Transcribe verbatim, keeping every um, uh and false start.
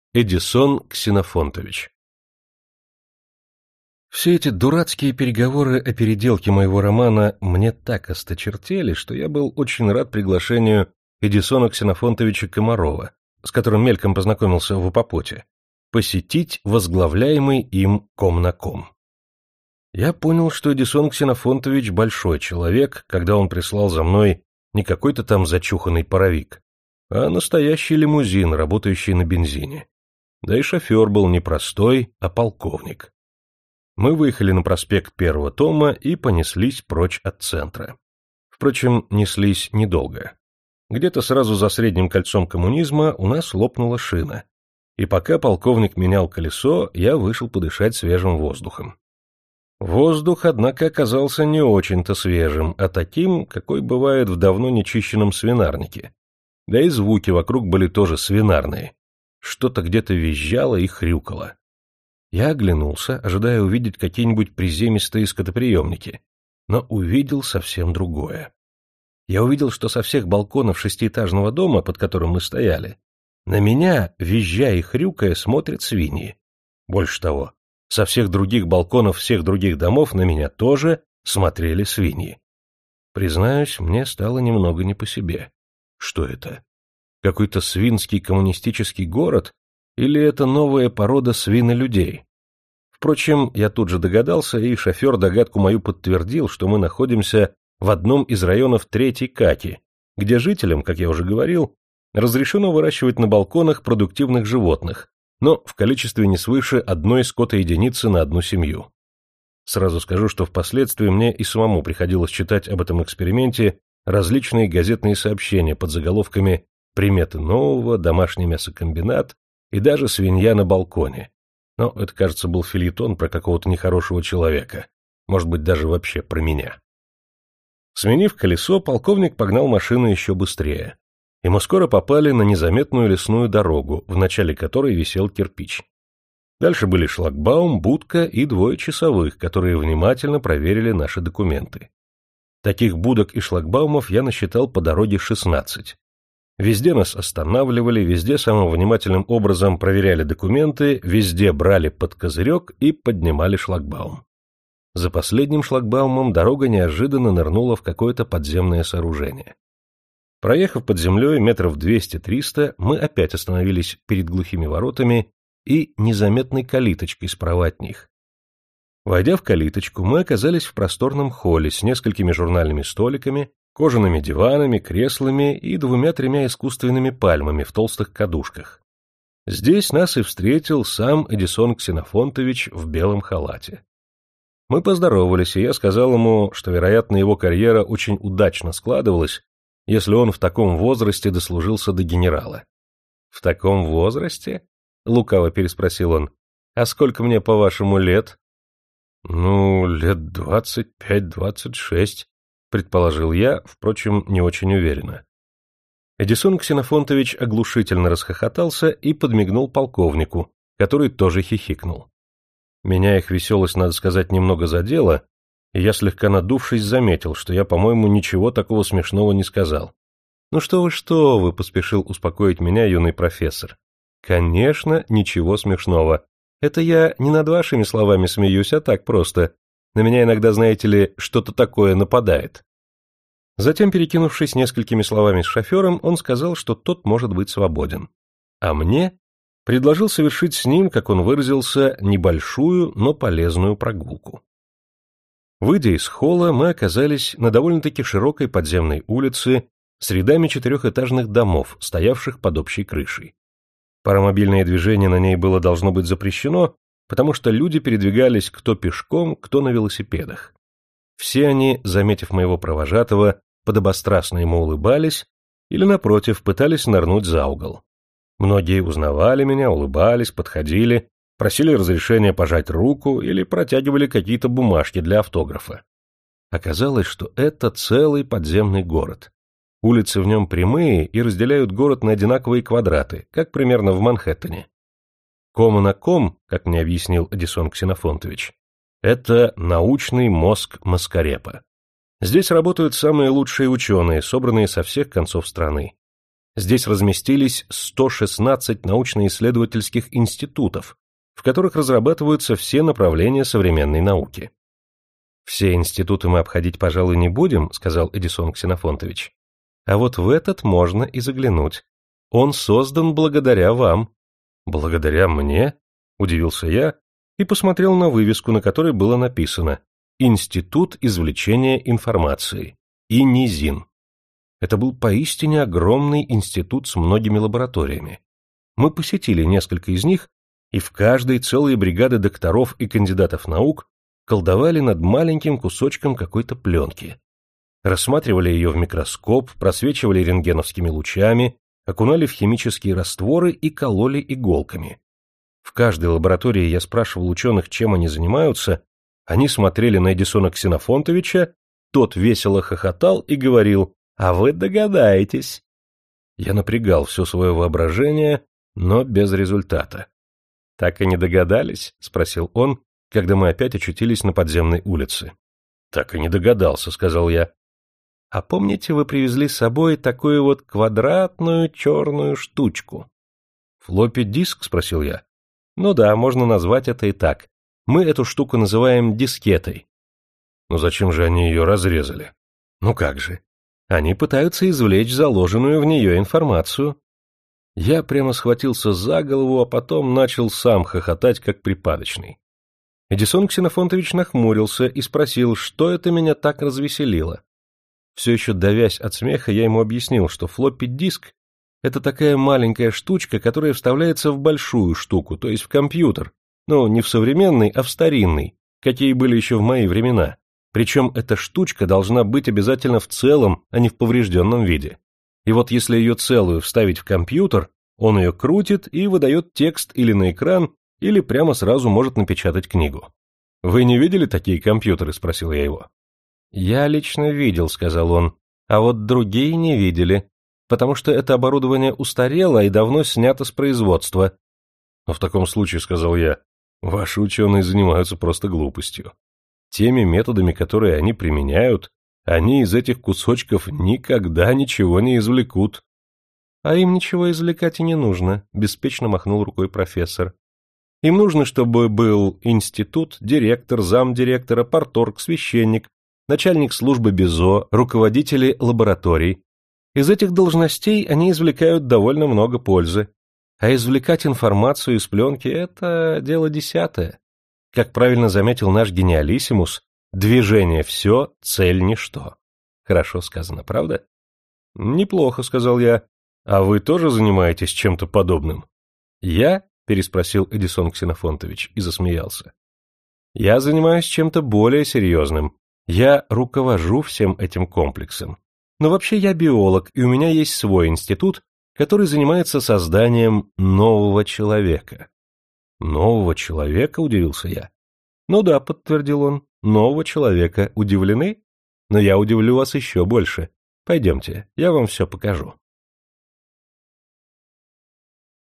Эдисон Ксенофонтович. Все эти дурацкие переговоры о переделке моего романа мне так осточертели, что я был очень рад приглашению Эдисона Ксенофонтовича Комарова, с которым мельком познакомился в Апопоте, посетить возглавляемый им Комнаком. Я понял, что Эдисон Ксенофонтович большой человек, когда он прислал за мной не какой-то там зачуханный паровик, а настоящий лимузин, работающий на бензине. Да и шофер был не простой, а полковник. Мы выехали на проспект Первого тома и понеслись прочь от центра. Впрочем, неслись недолго. Где-то сразу за средним кольцом коммунизма у нас лопнула шина, и пока полковник менял колесо, я вышел подышать свежим воздухом. Воздух, однако, оказался не очень-то свежим, а таким, какой бывает в давно нечищенном свинарнике. Да и звуки вокруг были тоже свинарные. Что-то где-то визжало и хрюкало. Я оглянулся, ожидая увидеть какие-нибудь приземистые скотоприемники, но увидел совсем другое. Я увидел, что со всех балконов шестиэтажного дома, под которым мы стояли, на меня, визжа и хрюкая, смотрят свиньи. Больше того, со всех других балконов всех других домов на меня тоже смотрели свиньи. Признаюсь, мне стало немного не по себе. Что это? Какой-то свинский коммунистический город? Или это новая порода свинолюдей? Впрочем, я тут же догадался, и шофер догадку мою подтвердил, что мы находимся в одном из районов Третьей Каки, где жителям, как я уже говорил, разрешено выращивать на балконах продуктивных животных, но в количестве не свыше одной скотоединицы на одну семью. Сразу скажу, что впоследствии мне и самому приходилось читать об этом эксперименте различные газетные сообщения под заголовками «Приметы нового», «Домашний мясокомбинат» и даже «Свинья на балконе». Но это, кажется, был фельетон про какого-то нехорошего человека. Может быть, даже вообще про меня. Сменив колесо, полковник погнал машину еще быстрее. И мы скоро попали на незаметную лесную дорогу, в начале которой висел кирпич. Дальше были шлагбаум, будка и двое часовых, которые внимательно проверили наши документы. Таких будок и шлагбаумов я насчитал по дороге шестнадцать. Везде нас останавливали, везде самым внимательным образом проверяли документы, везде брали под козырек и поднимали шлагбаум. За последним шлагбаумом дорога неожиданно нырнула в какое-то подземное сооружение. Проехав под землей метров двести-триста, мы опять остановились перед глухими воротами и незаметной калиточкой справа от них. Войдя в калиточку, мы оказались в просторном холле с несколькими журнальными столиками, кожаными диванами, креслами и двумя-тремя искусственными пальмами в толстых кадушках. Здесь нас и встретил сам Эдисон Ксенофонтович в белом халате. Мы поздоровались, и я сказал ему, что, вероятно, его карьера очень удачно складывалась, если он в таком возрасте дослужился до генерала. — В таком возрасте? — лукаво переспросил он. — А сколько мне, по-вашему, лет? — Ну, лет двадцать пять-двадцать шесть. — предположил я, впрочем, не очень уверенно. Эдисон Ксенофонтович оглушительно расхохотался и подмигнул полковнику, который тоже хихикнул. Меня их веселость, надо сказать, немного задела, и я, слегка надувшись, заметил, что я, по-моему, ничего такого смешного не сказал. — Ну что вы, что вы, — поспешил успокоить меня юный профессор. — Конечно, ничего смешного. Это я не над вашими словами смеюсь, а так просто. На меня иногда, знаете ли, что-то такое нападает. Затем, перекинувшись несколькими словами с шофером, он сказал, что тот может быть свободен. А мне предложил совершить с ним, как он выразился, небольшую, но полезную прогулку. Выйдя из холла, мы оказались на довольно-таки широкой подземной улице с рядами четырехэтажных домов, стоявших под общей крышей. Паромобильное движение на ней было должно быть запрещено, потому что люди передвигались кто пешком, кто на велосипедах. Все они, заметив моего провожатого, подобострастно ему улыбались или, напротив, пытались нырнуть за угол. Многие узнавали меня, улыбались, подходили, просили разрешения пожать руку или протягивали какие-то бумажки для автографа. Оказалось, что это целый подземный город. Улицы в нем прямые и разделяют город на одинаковые квадраты, как примерно в Манхэттене. Комнаком, как мне объяснил Эдисон Ксенофонтович, это научный мозг Маскарепа. Здесь работают самые лучшие ученые, собранные со всех концов страны. Здесь разместились сто шестнадцать научно-исследовательских институтов, в которых разрабатываются все направления современной науки. «Все институты мы обходить, пожалуй, не будем», — сказал Эдисон Ксенофонтович. «А вот в этот можно и заглянуть. Он создан благодаря вам». «Благодаря мне?» — удивился я и посмотрел на вывеску, на которой было написано «Институт извлечения информации. ИНИЗИН». Это был поистине огромный институт с многими лабораториями. Мы посетили несколько из них, и в каждой целые бригады докторов и кандидатов наук колдовали над маленьким кусочком какой-то пленки. Рассматривали ее в микроскоп, просвечивали рентгеновскими лучами, окунали в химические растворы и кололи иголками. В каждой лаборатории я спрашивал ученых, чем они занимаются, они смотрели на Эдисона Ксенофонтовича, тот весело хохотал и говорил: «А вы догадаетесь». Я напрягал все свое воображение, но без результата. «Так и не догадались?» — спросил он, когда мы опять очутились на подземной улице. «Так и не догадался», — сказал я. «А помните, вы привезли с собой такую вот квадратную черную штучку?» «Флоппи-диск?» — спросил я. «Ну да, можно назвать это и так. Мы эту штуку называем дискетой». «Но зачем же они ее разрезали?» «Ну как же. Они пытаются извлечь заложенную в нее информацию». Я прямо схватился за голову, а потом начал сам хохотать, как припадочный. Эдисон Ксенофонтович нахмурился и спросил, что это меня так развеселило. Все еще давясь от смеха, я ему объяснил, что флоппи-диск — это такая маленькая штучка, которая вставляется в большую штуку, то есть в компьютер, но не в современный, а в старинный, какие были еще в мои времена. Причем эта штучка должна быть обязательно в целом, а не в поврежденном виде. И вот если ее целую вставить в компьютер, он ее крутит и выдает текст или на экран, или прямо сразу может напечатать книгу. «Вы не видели такие компьютеры?» — спросил я его. «Я лично видел», — сказал он, — «а вот другие не видели, потому что это оборудование устарело и давно снято с производства». «Но в таком случае», — сказал я, — «ваши ученые занимаются просто глупостью. Теми методами, которые они применяют, они из этих кусочков никогда ничего не извлекут». «А им ничего извлекать и не нужно», — беспечно махнул рукой профессор. «Им нужно, чтобы был институт, директор, замдиректора, парторг, священник, начальник службы БИЗО, руководители лабораторий. Из этих должностей они извлекают довольно много пользы. А извлекать информацию из пленки — это дело десятое. Как правильно заметил наш гениалиссимус, движение все, цель ничто». Хорошо сказано, правда? «Неплохо», — сказал я. «А вы тоже занимаетесь чем-то подобным?» «Я?» — переспросил Эдисон Ксенофонтович и засмеялся. «Я занимаюсь чем-то более серьезным. Я руковожу всем этим комплексом. Но вообще я биолог, и у меня есть свой институт, который занимается созданием нового человека». «Нового человека?» — удивился я. «Ну да», — подтвердил он, — «нового человека. Удивлены? Но я удивлю вас еще больше. Пойдемте, я вам все покажу».